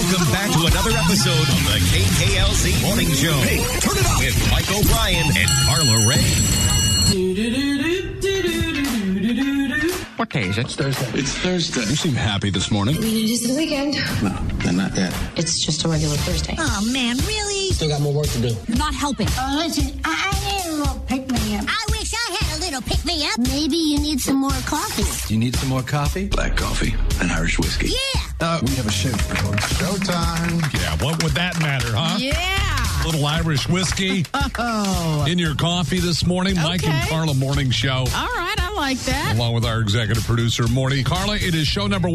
Welcome back to another episode of the KKLZ Morning Show. Hey, turn it up with Mike O'Brien and Carla Ray. What day is it? It's Thursday. It's Thursday. You seem happy this morning. We need this weekend. No, not that. It's just a regular Thursday. Oh, man, really? Still got more work to do. You're not helping. Listen, I need a little pick-me-up. I wish I had a little pick-me-up. Maybe you need some more coffee. Do you need some more coffee? Black coffee and Irish whiskey. Yeah. We have a show. Showtime. Yeah, what would that matter, huh? Yeah. Little Irish whiskey in your coffee this morning. Mike and Carla Morning Show. All right, I like that. Along with our executive producer, Morty. Carla, it is show number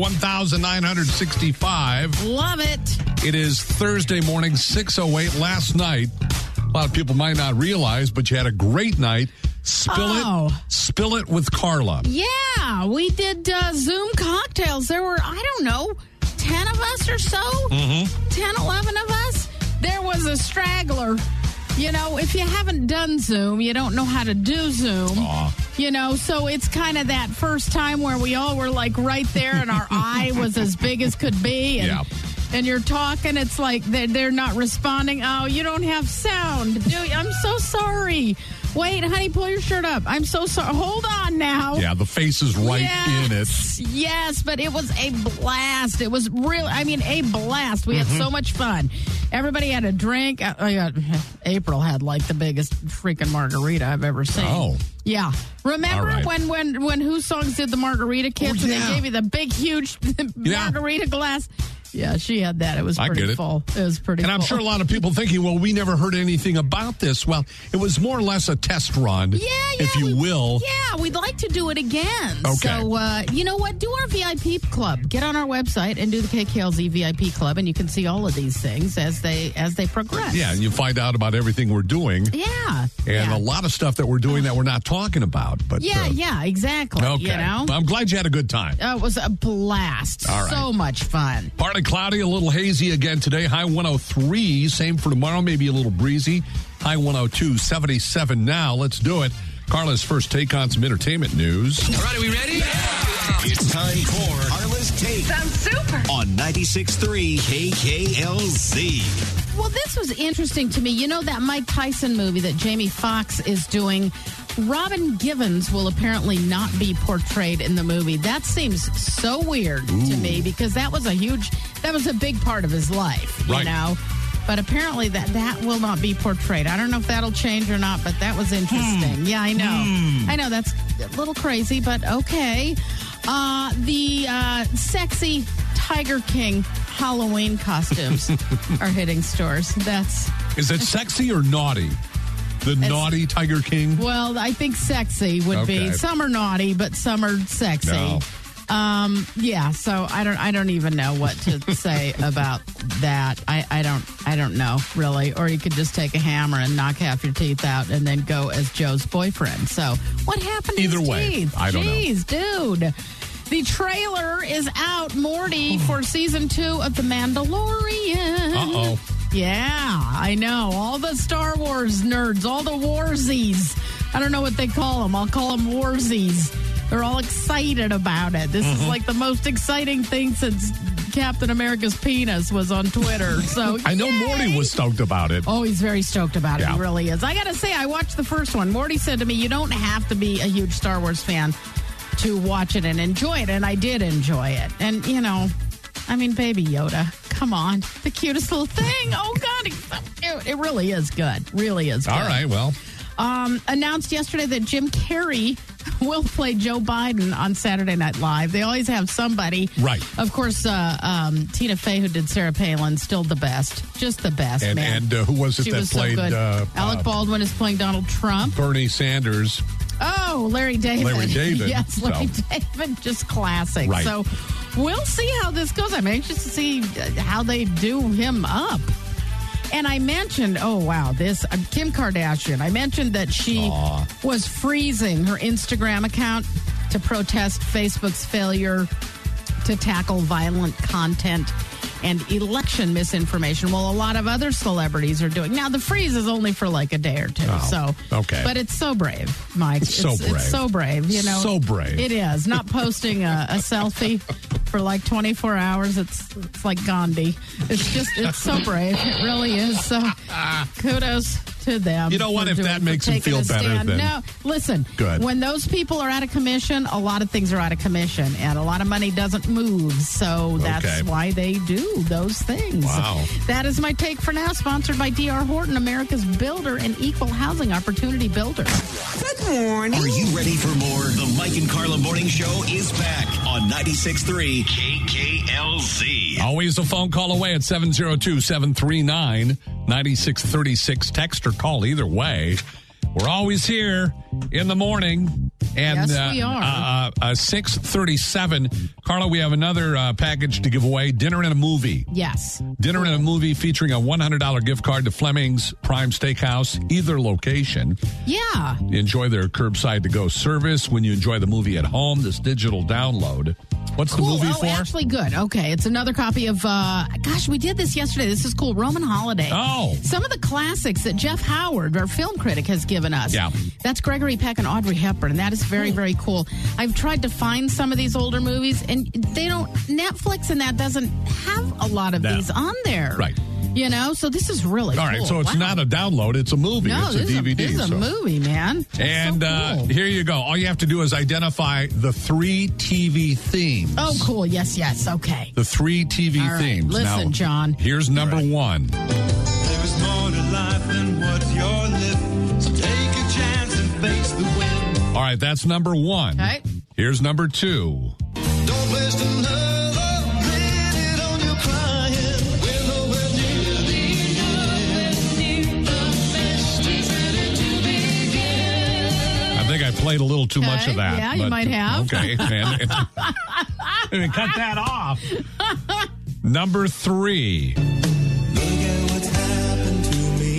1965. Love it. It is Thursday morning, 6:08. Last night, a lot of people might not realize, but you had a great night. Spill it with Carla. Yeah, we did Zoom cocktails. There were, 10 of us or so. 10, 11 of us. There was a straggler. You know, if you haven't done Zoom, you don't know how to do Zoom. You know, so it's kind of that first time where we all were like right there and our eye was as big as could be. And, and you're talking, it's like they're not responding. Oh, you don't have sound. I'm so sorry. Wait, honey, pull your shirt up. I'm so sorry. Hold on now. Yeah, the face is right in it. Yes, but it was a blast. It was really, a blast. We had so much fun. Everybody had a drink. April had like the biggest freaking margarita I've ever seen. Oh. Yeah. Remember when Who Songs did the margarita kits and they gave you the big, huge margarita glass? Yeah, she had that. It was pretty full. It was pretty full. And I'm sure a lot of people thinking, well, we never heard anything about this. Well, it was more or less a test run, if you will. Yeah, we'd like to do it again. Okay. So, you know what? Do our VIP club. Get on our website and do the KKLZ VIP club, and you can see all of these things as they progress. Yeah, and you find out about everything we're doing. Yeah. And a lot of stuff that we're doing that we're not talking about. But yeah, exactly. Okay. You know? I'm glad you had a good time. It was a blast. All right. So much fun. Partly cloudy, a little hazy again today. High 103. Same for tomorrow. Maybe a little breezy. High 102. 77 now. Let's do it. Carla's first take on some entertainment news. All right, are we ready? Yeah. It's time for Carla's Take. Sounds super. On 96.3 KKLZ. Well, this was interesting to me. You know that Mike Tyson movie that Jamie Foxx is doing? Robin Givens will apparently not be portrayed in the movie. That seems so weird to me because that was a big part of his life, you know? But apparently that will not be portrayed. I don't know if that'll change or not, but that was interesting. Yeah, I know. I know that's a little crazy, but okay. The sexy Tiger King Halloween costumes are hitting stores. Is it sexy or naughty? The naughty Tiger King? Well, I think sexy would be. Some are naughty, but some are sexy. No. Yeah, so I don't even know what to say about that. I don't know, really. Or you could just take a hammer and knock half your teeth out and then go as Joe's boyfriend. So what happened to his teeth? I don't know. Jeez, dude. The trailer is out, Morty, for season 2 of The Mandalorian. Uh-oh. Yeah, I know. All the Star Wars nerds, all the Warsies. I don't know what they call them. I'll call them Warsies. They're all excited about it. This is like the most exciting thing since Captain America's penis was on Twitter. So I know Morty was stoked about it. Oh, he's very stoked about it. He really is. I got to say, I watched the first one. Morty said to me, you don't have to be a huge Star Wars fan to watch it and enjoy it. And I did enjoy it. And, you know, I mean, Baby Yoda, come on. The cutest little thing. Oh, God, he's so cute. It really is good. Really is good. All right, well. Announced yesterday that Jim Carrey will play Joe Biden on Saturday Night Live. They always have somebody. Right. Of course, Tina Fey, who did Sarah Palin, still the best. Just the best, man. And who was it she that was played? So good. Alec Baldwin is playing Donald Trump. Bernie Sanders. Oh, Larry David. Larry David. Yes, Larry David. Just classic. Right. So we'll see how this goes. I'm anxious to see how they do him up. And I mentioned, this Kim Kardashian. I mentioned that she was freezing her Instagram account to protest Facebook's failure to tackle violent content and election misinformation. Well, a lot of other celebrities are doing. Now, the freeze is only for like a day or two. But it's so brave, Mike. It's so brave, you know. So brave. It is. Not posting a selfie for like 24 hours. It's like Gandhi. It's so brave. It really is. So kudos to them. You know what? If that makes them feel better, then no. Listen, good. When those people are out of commission, a lot of things are out of commission, and a lot of money doesn't move. So that's why they do those things. Wow. That is my take for now. Sponsored by D.R. Horton, America's builder and equal housing opportunity builder. Good morning. Are you ready for more? The Mike and Carla Morning Show is back on 96.3 KKLZ. Always a phone call away at 702-739-9636. Text or call either way. We're always here in the morning. And yes, we are. 6:37. Carla, we have another package to give away. Dinner and a movie. Yes. Dinner and a movie featuring a $100 gift card to Fleming's Prime Steakhouse, either location. Yeah. Enjoy their curbside to-go service when you enjoy the movie at home, this digital download. What's the movie for? Actually good. Okay, it's another copy of, we did this yesterday. This is cool. Roman Holiday. Oh. Some of the classics that Jeff Howard, our film critic, has given us. Yeah. That's Gregory Peck and Audrey Hepburn, and that is very, very cool. I've tried to find some of these older movies, and Netflix and that doesn't have a lot of these on there. Right. You know, so this is really all cool. right, so it's not a download, it's a movie. No, it's a DVD. This is a movie, man. And so cool. Here you go. All you have to do is identify the 3 TV themes. Oh, cool. Yes. Okay. The 3 TV all right. themes. Listen, now, John. Here's number 1. There is more to life than what's your lip. So take a chance and face the wind. All right, that's number 1. Okay. Here's number 2. Don't waste another minute on your crying. We're nowhere near the end. The best is ready to begin. I think I played a little too much of that. Yeah, you might have. Okay, man. Cut that off. Number 3. Look at what's happened to me.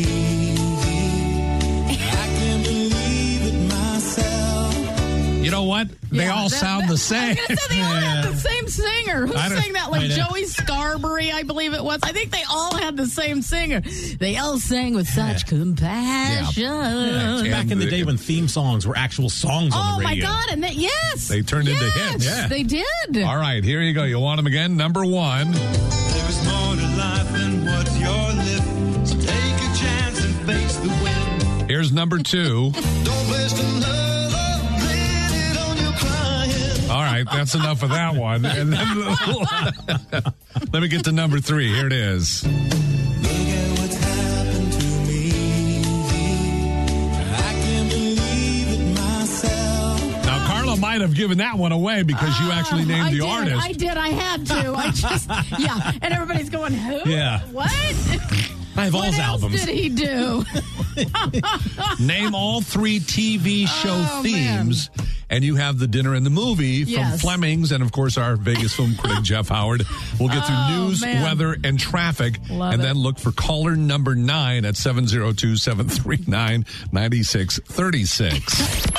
I can't believe it myself. You know what? They all sound the same. I was gonna say they all have the same singer. Who sang that? Like Joey Scarberry, I believe it was. I think they all had the same singer. They all sang with such compassion. Yeah. Back in the day when theme songs were actual songs on the radio. Oh, my God. And yes. They turned into hits. Yeah. They did. All right, here you go. You want them again? Number 1. There is more to life than what's your lip. So take a chance and face the wind. Here's number 2. Don't waste another minute on your crying. All right, that's enough of that one. And then let me get to number 3. Here it is. Look at what's happened to me. I can't believe it myself. Now, Carla might have given that one away because you actually named the artist. I did. I had to. And everybody's going, who? Yeah. What? I have all What his else albums. did he do? Name all 3 TV show themes. Man. And you have the dinner and the movie from Yes. Fleming's. And, of course, our Vegas film critic, Jeff Howard. We'll get through news, man. weather, and traffic. Love and it. then look for caller number 9 at 702-739-9636.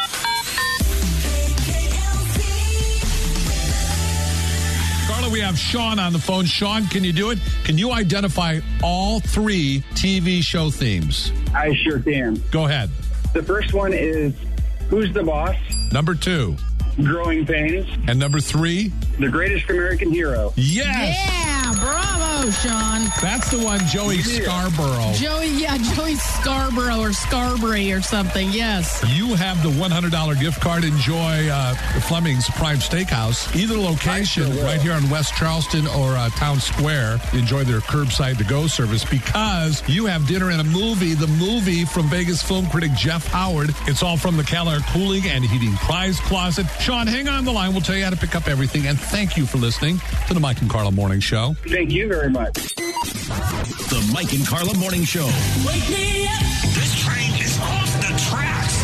Carla, we have Sean on the phone. Sean, can you do it? Can you identify all 3 TV show themes? I sure can. Go ahead. The first one is Who's the Boss? Number 2. Growing Pains. And number 3? The Greatest American Hero. Yes! Yeah, bravo, Sean. That's the one, Joey Scarborough. Joey Scarborough or Scarberry or something, yes. You have the $100 gift card. Enjoy Fleming's Prime Steakhouse. Either location, right here on West Charleston or Town Square. Enjoy their curbside to-go service because you have dinner and a movie, the movie from Vegas film critic Jeff Howard. It's all from the Keller Cooling and Heating Prize Closet. Sean, hang on the line. We'll tell you how to pick up everything. And thank you for listening to the Mike and Carla Morning Show. Thank you very much. The Mike and Carla Morning Show. Wake me up. This train is off the tracks.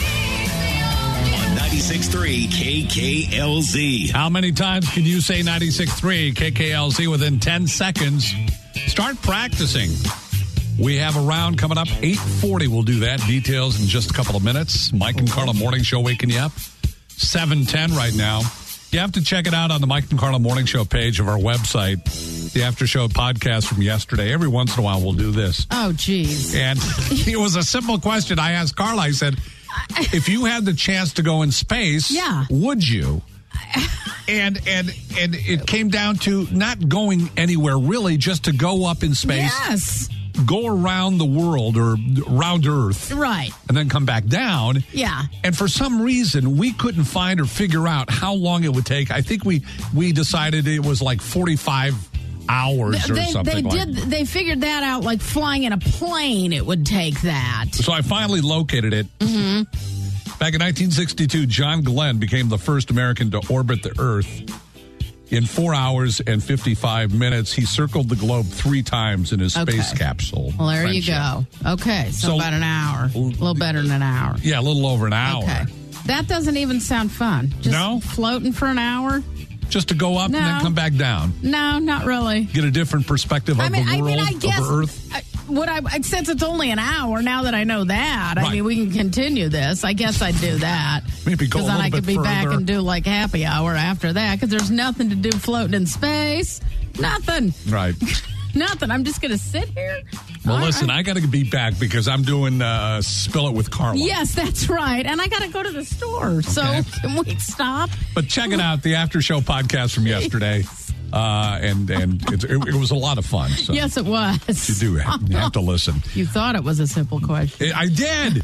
On 96.3 KKLZ. How many times can you say 96.3 KKLZ within 10 seconds? Start practicing. We have a round coming up. 8:40 we'll do that. Details in just a couple of minutes. Mike and Carla Morning Show waking you up. 7:10 right now. You have to check it out on the Mike and Carla Morning Show page of our website. The after show podcast from yesterday. Every once in a while we'll do this. Oh, geez. And it was a simple question. I asked Carla, I said, if you had the chance to go in space, would you? And it came down to not going anywhere really, just to go up in space. Yes. Go around the world or around Earth. Right. And then come back down. Yeah. And for some reason, we couldn't find or figure out how long it would take. I think we decided it was like 45 hours or something They figured that out, like flying in a plane, it would take that. So I finally located it. Mm-hmm. Back in 1962, John Glenn became the first American to orbit the Earth. In 4 hours and 55 minutes, he circled the globe 3 times in his space capsule. Well, there friendship. you go. Okay, so about an hour. A little better than an hour. Yeah, a little over an hour. Okay. That doesn't even sound fun. Just floating for an hour? Just to go up and then come back down. No, not really. Get a different perspective of the world, of Earth. Since it's only an hour, now that I know that, I mean, we can continue this. I guess I'd do that. Maybe go a little bit further. Because then I could be back and do like happy hour after that, because there's nothing to do floating in space. Nothing. Right. Nothing. I'm just going to sit here. Well, listen, I got to be back because I'm doing Spill It with Carla. Yes, that's right. And I got to go to the store. So can we stop? But check it out, the After Show podcast from yesterday. And it was a lot of fun. So yes, it was. You do have to listen. You thought it was a simple question. I did.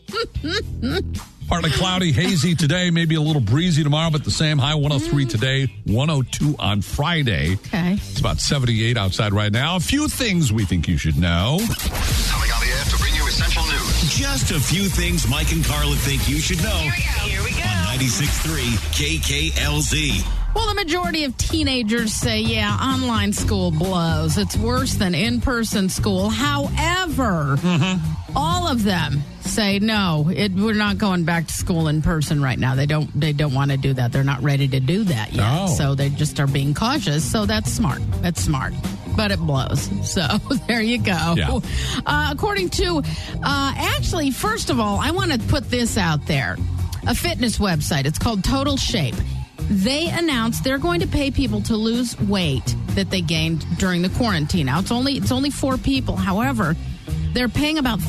Partly cloudy, hazy today, maybe a little breezy tomorrow, but the same high 103 today, 102 on Friday. Okay. It's about 78 outside right now. A few things we think you should know. Coming on the air to bring you essential news. Just a few things Mike and Carla think you should know. Here we go. On 96.3 KKLZ. Well, the majority of teenagers say, yeah, online school blows. It's worse than in-person school. However, all of them say, no, we're not going back to school in person right now. They don't want to do that. They're not ready to do that yet. Oh. So they just are being cautious. So that's smart. That's smart. But it blows. So there you go. Yeah. According to, actually, first of all, I want to put this out there. A fitness website. It's called Total Shape. They announced they're going to pay people to lose weight that they gained during the quarantine. Now, it's only 4 people. However, they're paying about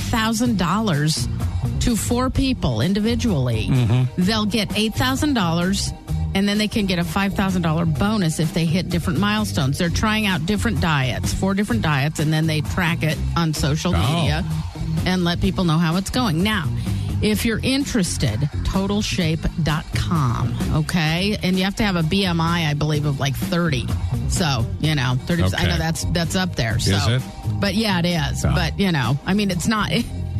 $13,000 to 4 people individually. Mm-hmm. They'll get $8,000, and then they can get a $5,000 bonus if they hit different milestones. They're trying out different diets, 4 different diets, and then they track it on social media and let people know how it's going. Now, if you're interested, totalshape.com, okay? And you have to have a BMI, I believe, of like 30. So, 30. Okay. I know that's up there. So. Is it? But yeah, it is. Oh. But, I mean, it's not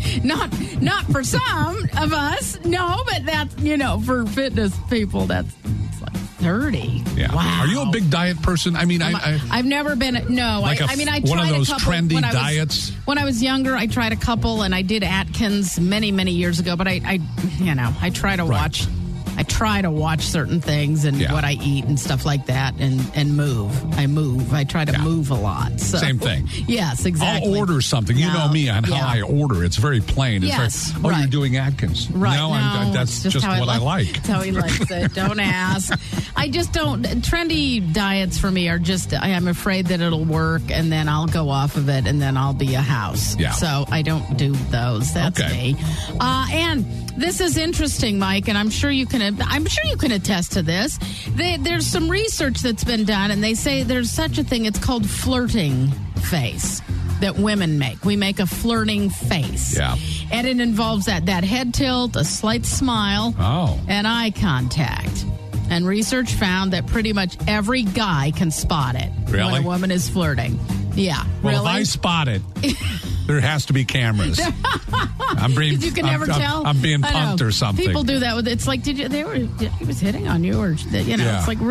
for some of us. No, but that's, for fitness people, that's like 30. Yeah. Wow. Are you a big diet person? I mean, I've never been. No, like I tried one of those a couple trendy diets. When I was younger, I tried a couple, and I did Atkins many, many years ago. But I try to watch. I try to watch certain things and what I eat and stuff like that, and move. I move. I try to move a lot. So. Same thing. Yes, exactly. I'll order something. You know me on how I order. It's very plain. It's yes, you're doing Atkins. Right. No, that's just what I like. That's how he likes it. Don't ask. I just don't. Trendy diets for me are just, I'm afraid that it'll work, and then I'll go off of it, and then I'll be a house. Yeah. So I don't do those. That's me. And this is interesting, Mike, and I'm sure you can attest to this. There's some research that's been done, and they say there's such a thing. It's called flirting face that women make. We make a flirting face. Yeah. And it involves that head tilt, a slight smile, and eye contact. And research found that pretty much every guy can spot it when a woman is flirting. Yeah. Well, if I spot it, there has to be cameras. I'm being, you can never tell. I'm being punked or something. People do that with. It's like, he was hitting on you, or it's like,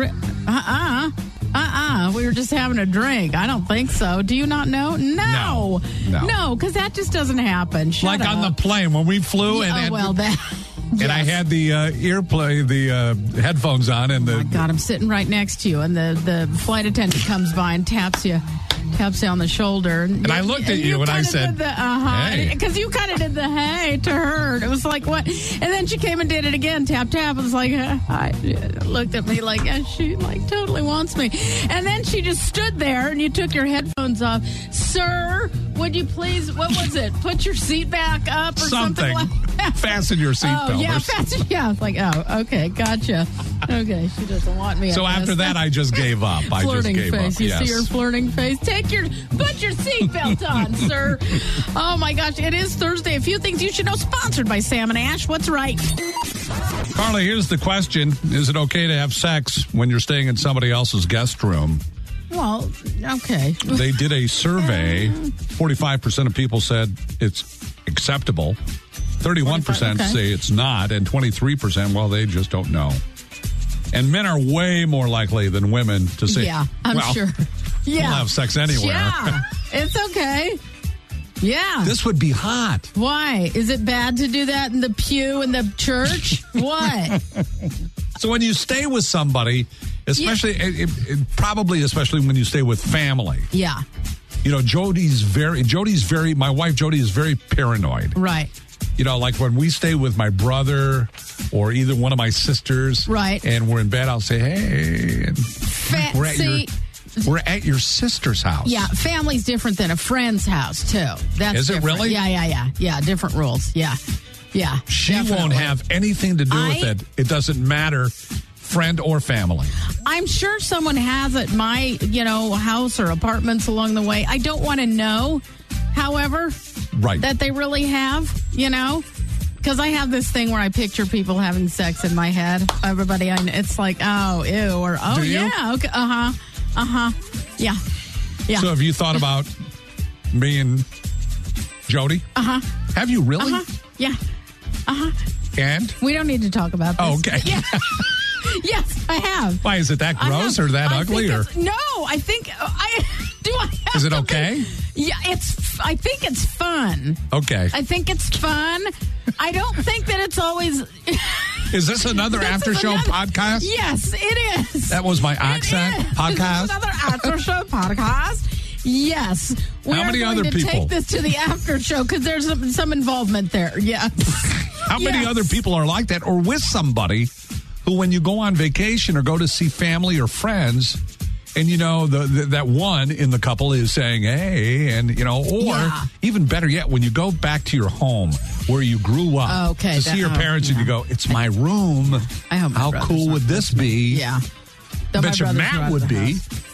we were just having a drink. I don't think so. Do you not know? No, because that just doesn't happen. Shut up. On the plane when we flew, and I had the the headphones on, and oh my God, I'm sitting right next to you, and the flight attendant comes by and taps you on the shoulder. And I looked at you and I said, hey. Because you kind of did the hey to her. It was like, what? And then she came and did it again, tap, tap. It was like, I looked at me like, she totally wants me. And then she just stood there, and you took your headphones off. Sir, would you please, what was it? Put your seat back up or something like Fasten your seatbelt. Oh, yeah, fasten. Yeah, it's like, oh, okay, gotcha. Okay, she doesn't want me. So after that, I just gave up. Flirting I just gave face. up. You Yes. see her flirting face? Put your seatbelt on, sir. Oh, my gosh. It is Thursday. A few things you should know. Sponsored by Sam and Ash. What's right? Carly, here's the question. Is it okay to have sex when you're staying in somebody else's guest room? Well, okay. They did a survey. 45% of people said it's acceptable. 31% okay. say it's not. And 23%, well, they just don't know. And men are way more likely than women to say, Yeah, I'm well, sure. Yeah. we'll have sex anywhere. Yeah, it's okay. Yeah. This would be hot. Why? Is it bad to do that in the pew in the church? What? So when you stay with somebody, especially, probably especially when you stay with family. Yeah. You know, my wife Jody is very paranoid. Right. You know, like when we stay with my brother or either one of my sisters. Right. And we're in bed, I'll say, hey. And we're at your sister's house. Yeah, family's different than a friend's house, too. That's Is it different. really? Yeah. Yeah, different rules. Yeah. She definitely. won't have anything to do with it. It doesn't matter, friend or family. I'm sure someone has at my, house or apartments along the way. I don't want to know, however, right, that they really have, because I have this thing where I picture people having sex in my head. Everybody, it's like, oh, ew, or oh, Do you? yeah, okay, yeah. So have you thought about me and Jody? Have you really? Yeah. And? We don't need to talk about this. Oh, okay. Yeah. Yes, I have. Why, is it that gross or that ugly? Or No, I think have is it to okay? Yeah, I think it's fun. Okay. I think it's fun. I don't think that it's always. Is this another after show podcast? Yes, it is. That was my accent podcast. Is this another after show podcast? Yes. How many other to people? Take this to the after show because there's some involvement there. Yeah. How many other people are like that, or with somebody who, when you go on vacation or go to see family or friends, and that one in the couple is saying, "Hey," and or even better yet, when you go back to your home where you grew up to see your parents, and you go, "It's my room." I hope my How brother's cool not would this be? Yeah. I bet you Matt would be.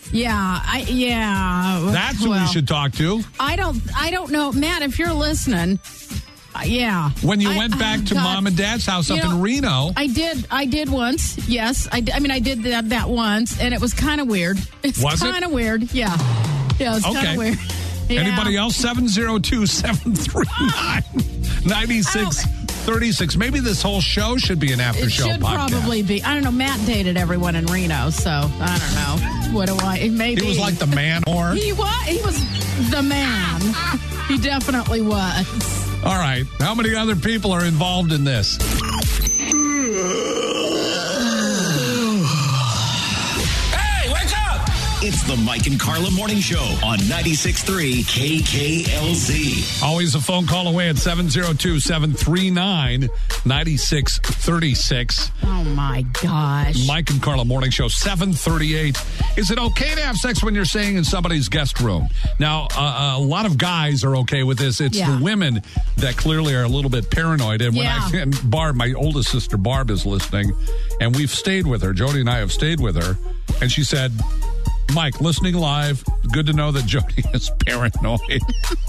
Yeah. That's who we should talk to. I don't know, Matt. If you're listening, yeah. When you went back to mom and dad's house up in Reno, I did once. Yes, I did that once, and it was kind of weird. It's kind of weird. Yeah. Yeah, it's kind of weird. Yeah. Anybody else? 702-739-9636. Maybe this whole show should be an after show podcast. It should probably be. I don't know. Matt dated everyone in Reno, so I don't know. What do I? Maybe he was like the man whore. He was the man. He definitely was. All right. How many other people are involved in this? Hey, wake up! It's the Mike and Carla Morning Show on 96.3 KKLZ. Always a phone call away at 702-739-9636. Oh, my gosh. Mike and Carla Morning Show, 738. Is it okay to have sex when you're staying in somebody's guest room? Now, a lot of guys are okay with this. It's the women that clearly are a little bit paranoid. And when and Barb, my oldest sister, Barb, is listening, and we've stayed with her. Jody and I have stayed with her. And she said, Mike, listening live, good to know that Jody is paranoid.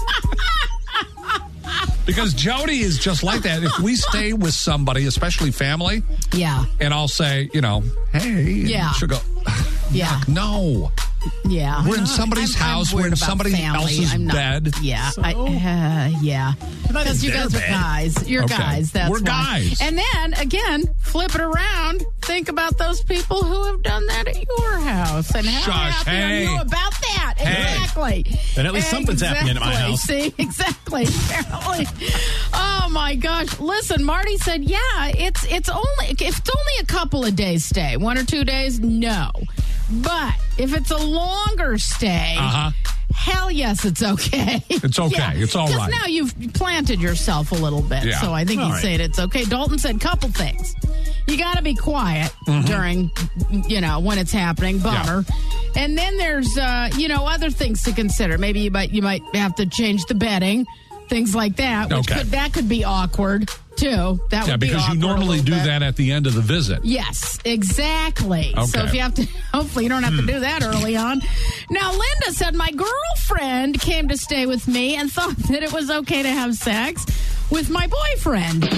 Because Jody is just like that. If we stay with somebody, especially family, and I'll say, hey, she'll go, yuck, no. Yeah. We're in somebody's house. We're in somebody else's bed. Yeah. Because you guys are guys. You're guys. That's We're guys. And then, again, flip it around. Think about those people who have done that at your house. And how happy are you about that? Exactly. And at least something's happening at my house. See? Exactly. Apparently. Oh, my gosh. Listen, Marty said, it's only a couple of days stay. 1 or 2 days, no. But if it's a longer stay, hell yes, it's okay. It's okay. Yeah. It's all right. Because now you've planted yourself a little bit. Yeah. So I think he's saying it's okay. Dalton said a couple things. You got to be quiet during, when it's happening. Bummer. Yeah. And then there's, other things to consider. Maybe you might have to change the bedding. things like that. Which Okay. that could be awkward too. That would be because you awkward a normally do little bit. that at the end of the visit. Yes, exactly. So Okay. if you have to, hopefully you don't have to do that early on. Now, Linda said, my girlfriend came to stay with me and thought that it was okay to have sex with my boyfriend.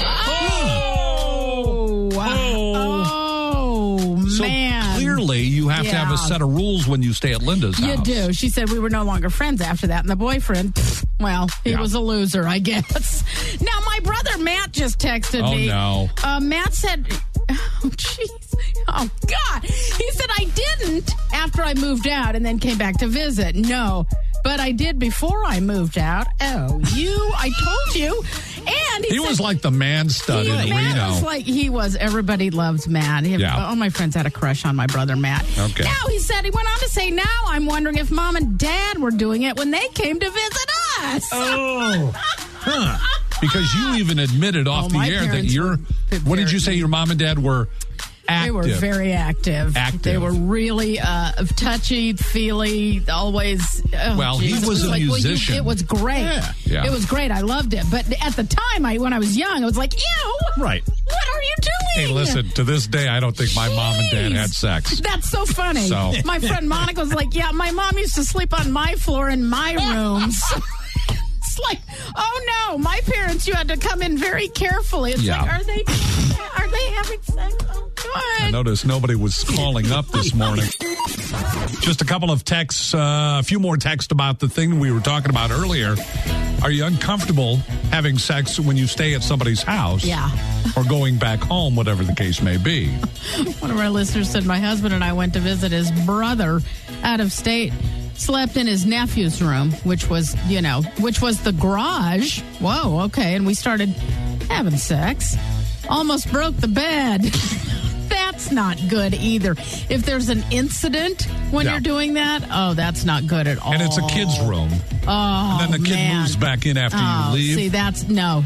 Oh, So man. clearly you have to have Yeah. a set of rules when you stay at Linda's You house. do. She said we were no longer friends after that. And the boyfriend, well, he Yeah. was a loser, I guess. Now, my brother Matt just texted Oh, me. no. Matt said, oh, jeez. Oh, God. He said, I didn't after I moved out and then came back to visit. No, but I did before I moved out. Oh, I told you. And He said, was like the man stud in Matt Reno. was like, everybody loves Matt. Yeah. All my friends had a crush on my brother Matt. Okay. Now he went on to say, now I'm wondering if mom and dad were doing it when they came to visit us. Oh. Huh. Because you even admitted off my the air that parents you're, were what did you say your mom and dad were active? They were very active. Active. They were really touchy, feely, always. Oh, Well, he geez. was It a musician. it was great. Yeah. It was great. I loved it. But at the time, when I was young, I was like, ew. Right. What are you doing? Hey, listen, to this day, I don't think my mom and dad had sex. That's so funny. So- My friend Monica was like, yeah, my mom used to sleep on my floor in my rooms. It's like, oh no, my parents, you had to come in very carefully. It's Yeah. like, are they having sex? Oh, I good. noticed nobody was calling up this morning. Just a couple of texts, a few more texts about the thing we were talking about earlier. Are you uncomfortable having sex when you stay at somebody's house? Yeah. Or going back home, whatever the case may be? One of our listeners said, my husband and I went to visit his brother out of state. Slept in his nephew's room, which was the garage. Whoa, okay. And we started having sex. Almost broke the bed. That's not good either. If there's an incident when Yeah. you're doing that, that's not good at all. And it's a kid's room. Oh, And then the kid man. moves back in after you leave. See, that's no.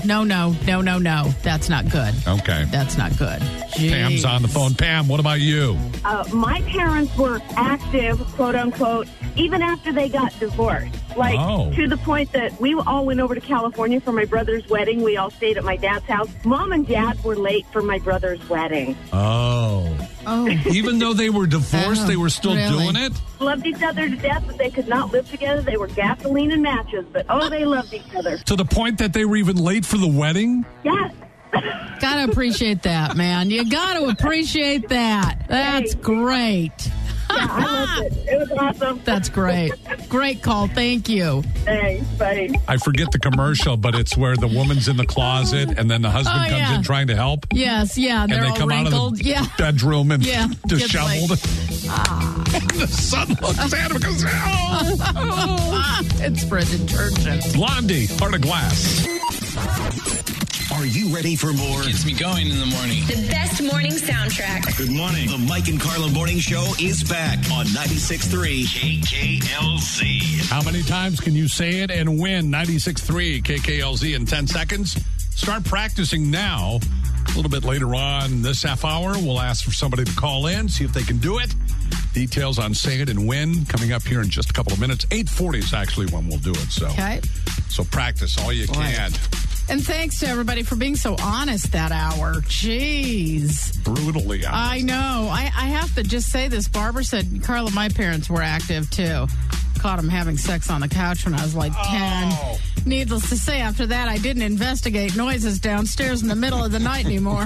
That's not good. Okay. That's not good. Pam's on the phone. Pam, what about you? My parents were active, quote unquote, even after they got divorced. Like, to the point that we all went over to California for my brother's wedding. We all stayed at my dad's house. Mom and dad were late for my brother's wedding. Oh. Even though they were divorced, they were still really? doing it? Loved each other to death, but they could not live together. They were gasoline and matches, but they loved each other. To the point that they were even late for the wedding? Yes. Gotta appreciate that, man. You gotta appreciate that. That's great. Yeah, I loved it. It was awesome. That's great. Great call. Thank you. Thanks, buddy. I forget the commercial, but it's where the woman's in the closet and then the husband comes yeah. in trying to help. Yes, yeah. And They're they all come wrinkled. out of the Yeah. bedroom and Yeah, disheveled. gets And the son looks at him and goes, oh. It's for a detergent. Blondie, Heart of Glass. Are you ready for more? Gets me going in the morning. The best morning soundtrack. Good morning. The Mike and Carla Morning Show is back on 96.3 KKLZ. How many times can you say it and win 96.3 KKLZ in 10 seconds? Start practicing now. A little bit later on this half hour, we'll ask for somebody to call in, see if they can do it. Details on Say It and Win coming up here in just a couple of minutes. 8:40 is actually when we'll do it. So practice all you can. And thanks to everybody for being so honest that hour. Jeez. Brutally honest. I know. I have to just say this. Barbara said, Carla, my parents were active too. Caught them having sex on the couch when I was like 10. Needless to say, after that, I didn't investigate noises downstairs in the middle of the night anymore.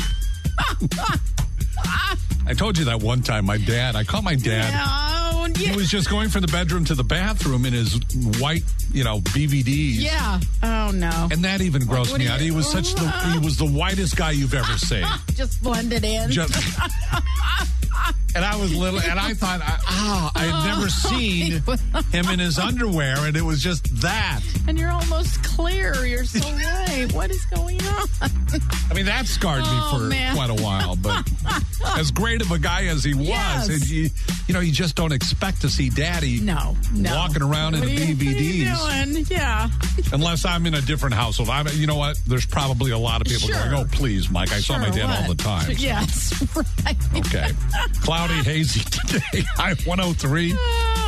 I told you that one time, I caught my dad. Oh, yeah. He was just going from the bedroom to the bathroom in his white, BVDs. Yeah. Oh, no. And that even grossed What me do out. you- He was the whitest guy you've ever seen. Just blended in. And I was little, and I thought, I had never seen him in his underwear, and it was just that. And you're almost clear. You're so white. What is going on? I mean, that scarred me for man. quite a while, but as great of a guy as he was, Yes. and you just don't expect to see Daddy walking around in What the are you DVDs. doing? Yeah. Unless I'm in a different household. You know what? There's probably a lot of people Sure. going, oh, please, Mike, I saw my dad all the time. So. Yes, right. Okay. Cloudy, hazy today. High 103.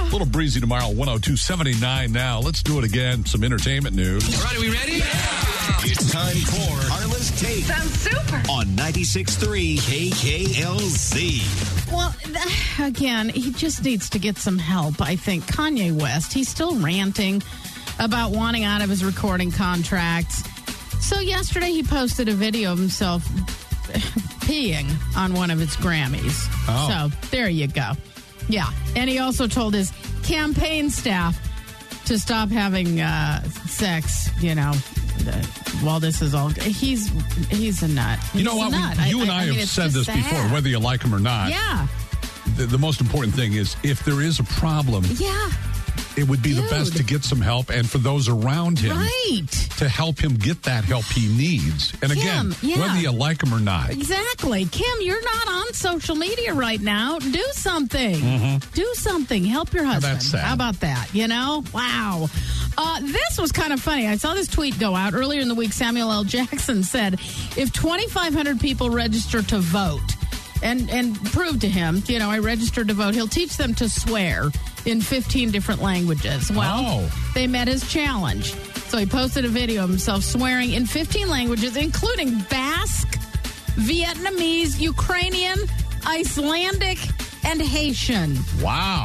A little breezy tomorrow, 102.79 now. Let's do it again. Some entertainment news. All right, are we ready? It's time for Carla's Take. Sounds super. On 96.3 KKLZ. Well, again, he just needs to get some help, I think. Kanye West, he's still ranting about wanting out of his recording contracts. So yesterday he posted a video of himself peeing on one of his Grammys. Oh. So there you go. Yeah. And he also told his campaign staff to stop having sex, while this is all. He's a nut. You know what? You and I have said this before, whether you like him or not. Yeah. The most important thing is if there is a problem. Yeah. It would be the best to get some help, and for those around him to help him get that help he needs. And again, whether you like him or not. Exactly. Kim, you're not on social media right now. Do something. Mm-hmm. Do something. Help your husband. That's sad. How about that? Wow. This was kind of funny. I saw this tweet go out earlier in the week. Samuel L. Jackson said, if 2,500 people register to vote, and prove to him, I registered to vote, he'll teach them to swear in 15 different languages. Well, they met his challenge. So he posted a video of himself swearing in 15 languages, including Basque, Vietnamese, Ukrainian, Icelandic, and Haitian. Wow.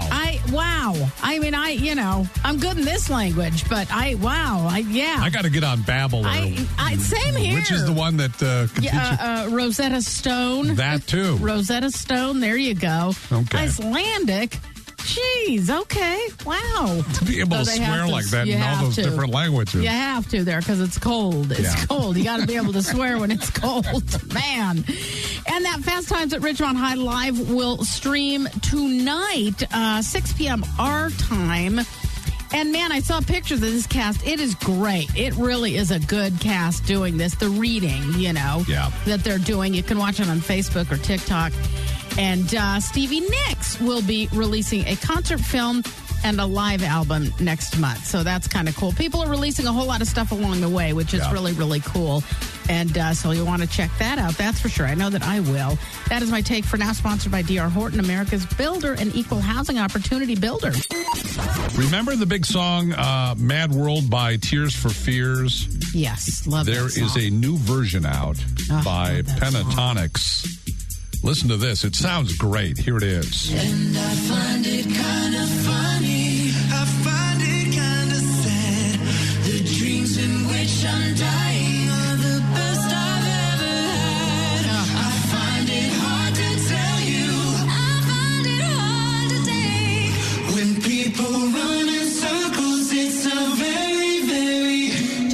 I'm good in this language, but I got to get on Babbel. Same here. Which is the one that can teach you? Rosetta Stone. That too. Rosetta Stone. There you go. Okay. Icelandic. Jeez. Okay. Wow. To be able to swear like that in all those different languages. You have to there because it's cold. It's cold. You got to be able to swear when it's cold. Man. And that Fast Times at Ridgemont High Live will stream tonight, 6 p.m. our time. And, man, I saw pictures of this cast. It is great. It really is a good cast doing this. The reading, that they're doing. You can watch it on Facebook or TikTok. And Stevie Nicks will be releasing a concert film and a live album next month. So that's kind of cool. People are releasing a whole lot of stuff along the way, which is really, really cool. And so you'll want to check that out. That's for sure. I know that I will. That is my take for now, sponsored by D.R. Horton, America's builder and equal housing opportunity builder. Remember the big song Mad World by Tears for Fears? Yes, love that song. There is a new version out by Pentatonics. Listen to this. It sounds great. Here it is. And I find it kind of funny. I find it kind of sad. The dreams in which I'm dying are the best I've ever had. I find it hard to tell you. I find it hard to take. When people run in circles, it's a very, very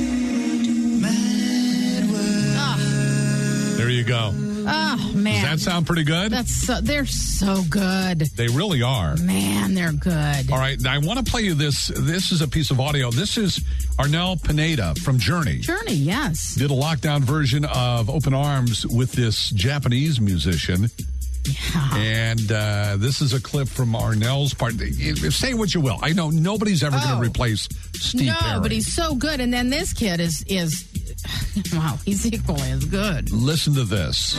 mad world. There you go. Oh, man. Does that sound pretty good? They're so good. They really are. Man, they're good. All right, I want to play you this. This is a piece of audio. This is Arnel Pineda from Journey. Journey, yes. Did a lockdown version of Open Arms with this Japanese musician. Yeah. And this is a clip from Arnel's part. Say what you will. I know nobody's ever going to replace Steve Perry. No, but he's so good. And then this kid is wow, he's equally as good. Listen to this.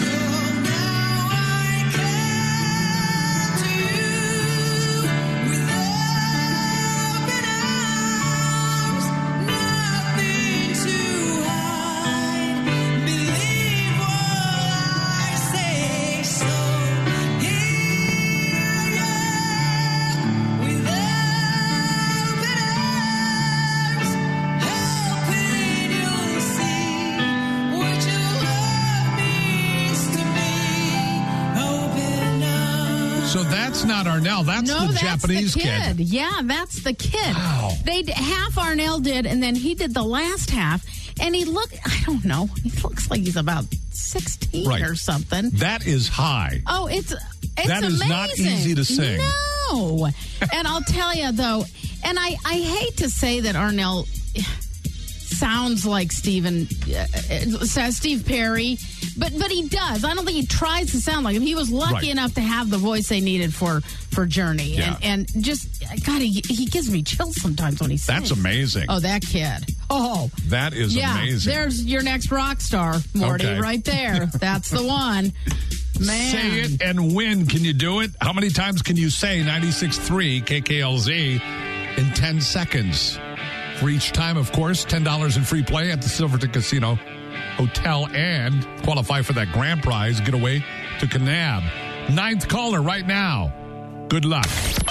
That's not Arnel. That's the Japanese kid. Yeah, that's the kid. Wow. Half Arnel did, and then he did the last half. And he looks like he's about 16 or something. That is high. Oh, it's that is amazing. Not easy to sing. No. And I'll tell you, though, and I hate to say that Arnel sounds like Steve Perry, but he does. I don't think he tries to sound like him. He was lucky enough to have the voice they needed for Journey, and just God, he gives me chills sometimes when he sings. That's amazing. Oh, that kid. Oh, that is amazing. There's your next rock star, Morty, right there. That's the one. Man. Say it and win. Can you do it? How many times can you say 96.3 KKLZ in 10 seconds? For each time, of course, $10 in free play at the Silverton Casino Hotel and qualify for that grand prize getaway to Kanab. 9th caller right now. Good luck.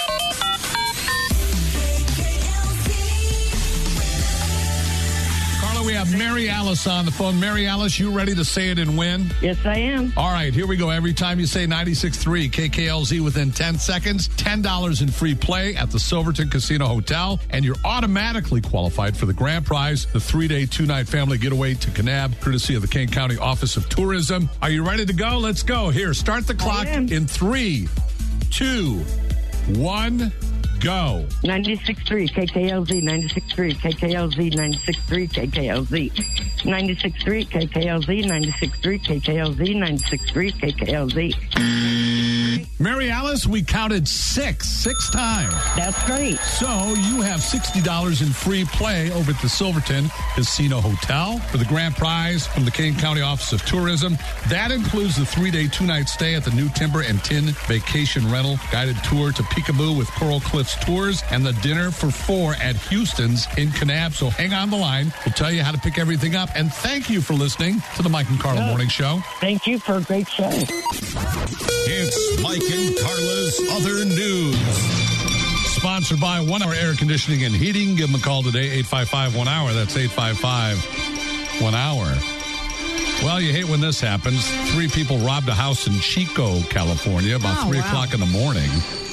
Carla, we have Mary Alice on the phone. Mary Alice, you ready to say it and win? Yes, I am. All right, here we go. Every time you say 96.3 KKLZ within 10 seconds, $10 in free play at the Silverton Casino Hotel, and you're automatically qualified for the grand prize, the 3-day, 2-night family getaway to Kanab, courtesy of the Kane County Office of Tourism. Are you ready to go? Let's go. Here, start the clock in 3, 2, 1, go. 96.3 KKLZ, 96.3 KKLZ, 96.3 KKLZ, 96.3 KKLZ, 96.3 KKLZ, 96.3 KKLZ. Mary Alice, we counted six times. That's great. So you have $60 in free play over at the Silverton Casino Hotel for the grand prize from the Kane County Office of Tourism. That includes the 3-day, 2-night stay at the New Timber and Tin Vacation Rental, guided tour to Peekaboo with Coral Cliffs Tours, and the dinner for 4 at Houston's in Kanab. So hang on the line. We'll tell you how to pick everything up. And thank you for listening to the Mike and Carla Morning Show. Thank you for a great show. It's Mike and Carla's Other News. Sponsored by 1 Hour Air Conditioning and Heating. Give them a call today, 855-1-HOUR. That's 855-1-HOUR. Well, you hate when this happens. 3 people robbed a house in Chico, California, about 3 o'clock in the morning.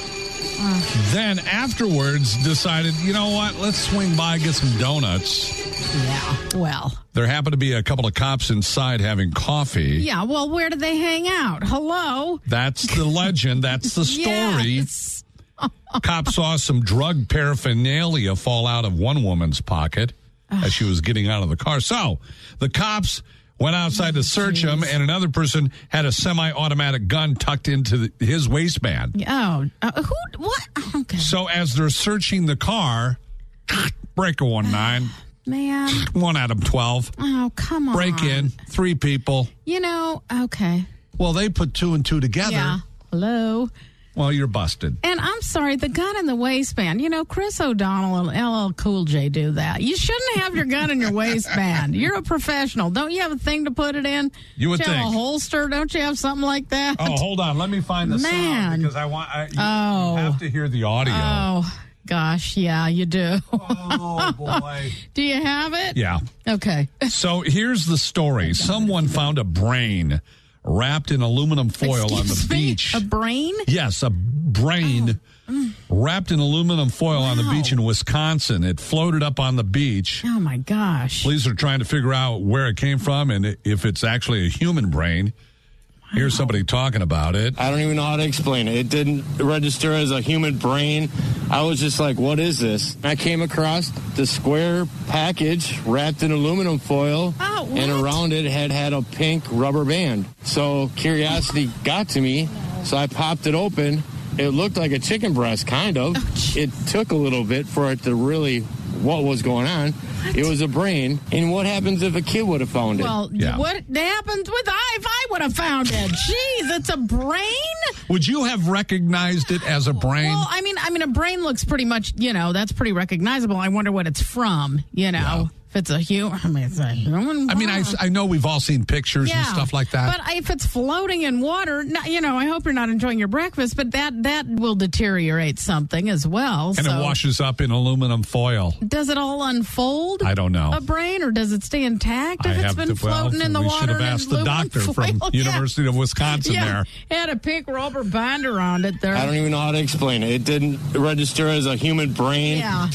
Then afterwards decided, you know what, let's swing by, get some donuts. Yeah, well. There happened to be a couple of cops inside having coffee. Yeah, well, where did they hang out? Hello? That's the legend. That's the story. Yes. Cops saw some drug paraphernalia fall out of one woman's pocket as she was getting out of the car. So the cops went outside to search him, and another person had a semi-automatic gun tucked into his waistband. Oh, who? What? Okay. So as they're searching the car, breaker 19. Man. 1 out of 12. Oh, come on. Break in, 3 people. You know, okay. Well, they put 2 and 2 together. Yeah. Hello. Well, you're busted. And I'm sorry, the gun in the waistband. You know, Chris O'Donnell and LL Cool J do that. You shouldn't have your gun in your waistband. You're a professional. Don't you have a thing to put it in? You would Don't you think. have a holster? Don't you have something like that? Oh, hold on. Let me find the sound because you have to hear the audio. Oh, gosh. Yeah, you do. Oh, boy. Do you have it? Yeah. Okay. So here's the story. Someone found a brain wrapped in aluminum foil on the beach. A brain? Yes, a brain wrapped in aluminum foil on the beach in Wisconsin. It floated up on the beach. Oh, my gosh. Police are trying to figure out where it came from and if it's actually a human brain. Here's somebody talking about it. I don't even know how to explain it. It didn't register as a human brain. I was just like, what is this? I came across the square package wrapped in aluminum foil, and around it had a pink rubber band. So curiosity got to me, so I popped it open. It looked like a chicken breast, kind of. It took a little bit for it to really what was going on. It was a brain. And what happens if a kid would have found it? Well, what happens if I would have found it? Jeez, it's a brain? Would you have recognized it as a brain? Well, I mean, a brain looks pretty much, that's pretty recognizable. I wonder what it's from, Yeah. If it's a human, it's a human. I mean, I know we've all seen pictures and stuff like that. But if it's floating in water, I hope you're not enjoying your breakfast, but that will deteriorate something as well. And it washes up in aluminum foil. Does it all unfold? I don't know. A brain, or does it stay intact if it's been floating in the water? We should have asked the doctor from University of Wisconsin there. It had a pink rubber band around it there. I don't even know how to explain it. It didn't register as a human brain. Yeah.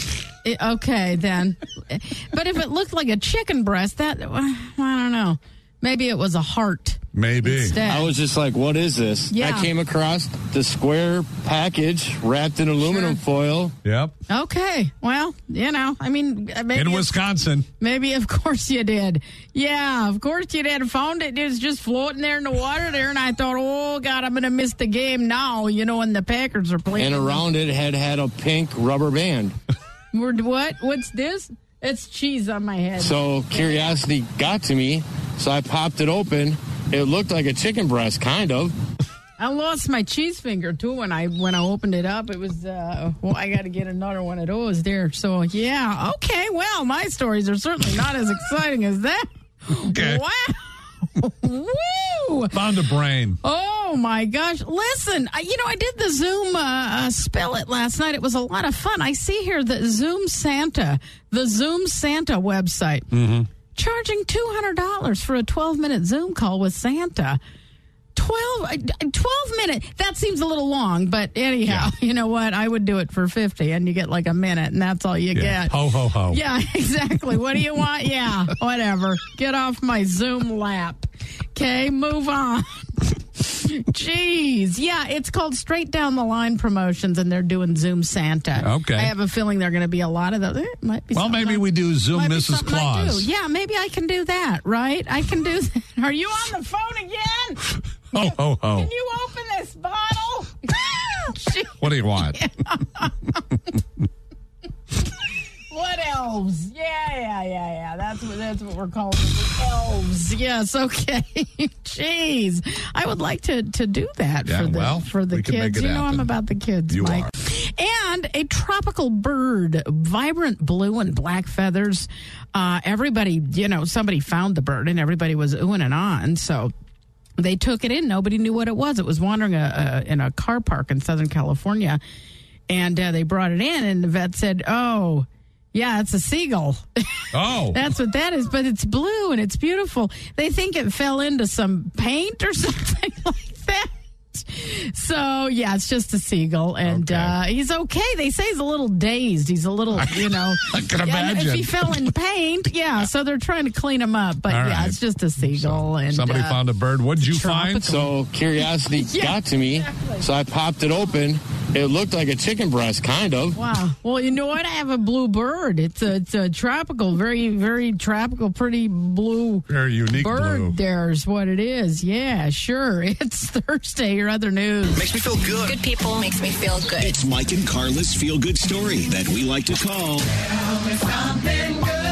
Okay, then. But if it looked like a chicken breast, I don't know. Maybe it was a heart. Maybe. Instead. I was just like, what is this? Yeah. I came across the square package wrapped in aluminum foil. Yep. Okay. Well, maybe in Wisconsin. Maybe, of course you did. Yeah, of course you did. Found it. It was just floating there in the water there, and I thought, oh, God, I'm going to miss the game now, when the Packers are playing. And around it had a pink rubber band. What? What's this? It's cheese on my head. So curiosity got to me, so I popped it open. It looked like a chicken breast, kind of. I lost my cheese finger, too, when I opened it up. It was, I got to get another one of those there. So, yeah. Okay, well, my stories are certainly not as exciting as that. Okay. Wow. Woo! Found a brain. Oh, my gosh. Listen, I did the Zoom Spill It last night. It was a lot of fun. I see here that the Zoom Santa website, charging $200 for a 12-minute Zoom call with Santa. 12 minutes. That seems a little long, but anyhow, You know what? I would do it for 50 and you get like a minute and that's all you get. Ho, ho, ho. Yeah, exactly. What do you want? Yeah, whatever. Get off my Zoom lap. Okay, move on. Jeez. Yeah, it's called Straight Down the Line Promotions and they're doing Zoom Santa. Okay. I have a feeling there are going to be a lot of those. Might be maybe we do Zoom Mrs. Claus. Yeah, maybe I can do that, right? I can do that. Are you on the phone again? Ho, ho, ho. Can you open this bottle? What do you want? What elves? Yeah. That's what we're calling them. Elves. Yes, okay. Jeez. I would like to do that for the kids. You know I'm about the kids, Mike. And a tropical bird, vibrant blue and black feathers. Everybody, somebody found the bird and everybody was oohing and ahhing, so they took it in. Nobody knew what it was. It was wandering in a car park in Southern California, and they brought it in, and the vet said, "Oh, yeah, it's a seagull." Oh. That's what that is, but it's blue, and it's beautiful. They think it fell into some paint or something like that. So, yeah, it's just a seagull, and he's okay. They say he's a little dazed. He's a little, I can imagine. If he fell in paint, so they're trying to clean him up. But, right. It's just a seagull. And somebody found a bird. What did you find? So curiosity got to me, so I popped it open. It looked like a chicken breast, kind of. Wow. Well, you know what? I have a blue bird. It's a tropical, very, very tropical, pretty blue. Very unique bird blue. There's what it is. Yeah, sure. It's Thursday. Your other news. Makes me feel good. Good people makes me feel good. It's Mike and Carla's feel-good story that we like to call... Tell me something good.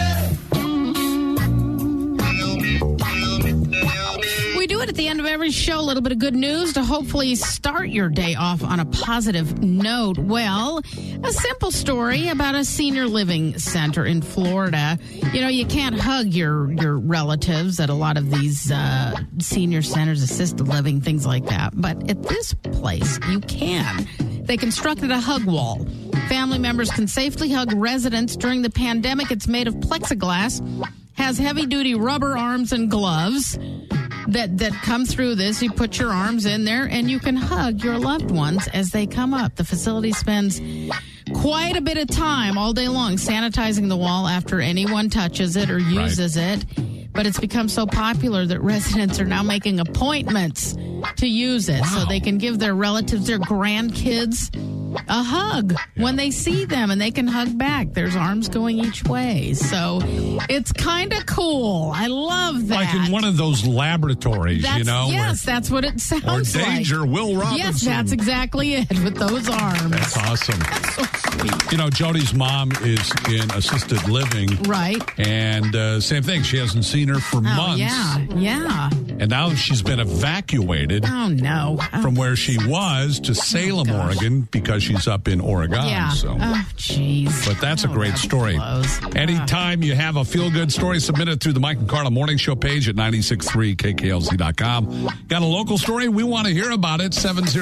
We do it at the end of every show, a little bit of good news to hopefully start your day off on a positive note. Well, a simple story about a senior living center in Florida. You can't hug your relatives at a lot of these senior centers, assisted living, things like that. But at this place, you can. They constructed a hug wall. Family members can safely hug residents during the pandemic. It's made of plexiglass, has heavy-duty rubber arms and gloves that come through this. You put your arms in there, and you can hug your loved ones as they come up. The facility spends quite a bit of time all day long sanitizing the wall after anyone touches it or uses it. But it's become so popular that residents are now making appointments to use it so they can give their relatives, their grandkids, a hug when they see them, and they can hug back. There's arms going each way. So it's kind of cool. I love that. Like in one of those laboratories, Yes, that's what it sounds like. Or Danger, Will Robinson. Yes, that's exactly it, with those arms. That's awesome. That's so sweet. Jody's mom is in assisted living. Right. And same thing. She hasn't seen her for months. Yeah. And now she's been evacuated. Oh, no. From where she was to Salem, Oregon, because she's up in Oregon. Yeah. So. Oh, jeez. But that's a great story. Anytime you have a feel-good story, submit it through the Mike and Carla Morning Show page at 963kklz.com. Got a local story? We want to hear about it.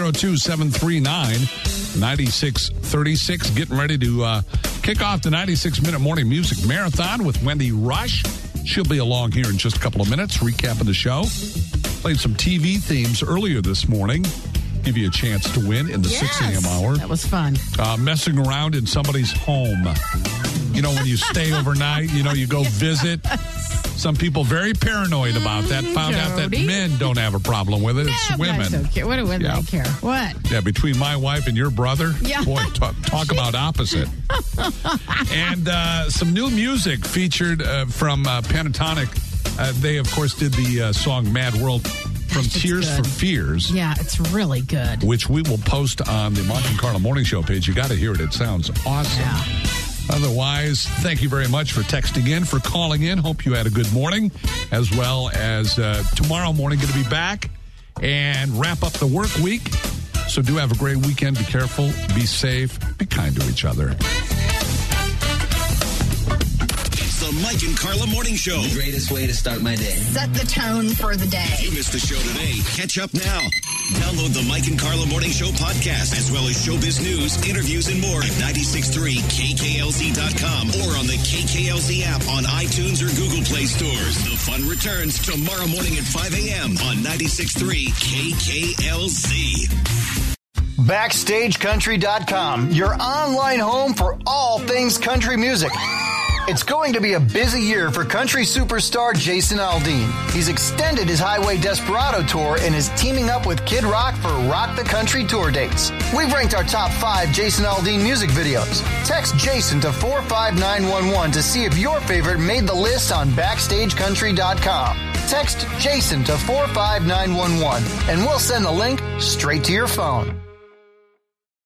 702-739-9636. Getting ready to kick off the 96-minute morning music marathon with Wendy Rush. She'll be along here in just a couple of minutes, recapping the show. Played some TV themes earlier this morning. Give you a chance to win in the 6 a.m. hour. That was fun. Messing around in somebody's home. When you stay overnight, you go visit. Some people very paranoid about that. Found out that men don't have a problem with it. It's women. Okay. What do women care? What? Yeah, between my wife and your brother, boy, talk about opposite. And some new music featured from Pentatonic. They, of course, did the song Mad World from Tears for Fears. Yeah, it's really good. Which we will post on the Mike and Carla Morning Show page. You got to hear it. It sounds awesome. Yeah. Otherwise, thank you very much for texting in, for calling in. Hope you had a good morning, as well as tomorrow morning going to be back and wrap up the work week. So do have a great weekend. Be careful, be safe, be kind to each other. It's the Mike and Carla Morning Show. The greatest way to start my day. Set the tone for the day. If you missed the show today, catch up now. Download the Mike and Carla Morning Show podcast, as well as showbiz news, interviews, and more at 963KKLZ.com or on the KKLZ app on iTunes or Google Play stores. The fun returns tomorrow morning at 5 a.m. on 963 KKLZ. BackstageCountry.com, your online home for all things country music. It's going to be a busy year for country superstar Jason Aldean. He's extended his Highway Desperado tour and is teaming up with Kid Rock for Rock the Country tour dates. We've ranked our top 5 Jason Aldean music videos. Text Jason to 45911 to see if your favorite made the list on BackstageCountry.com. Text Jason to 45911 and we'll send the link straight to your phone.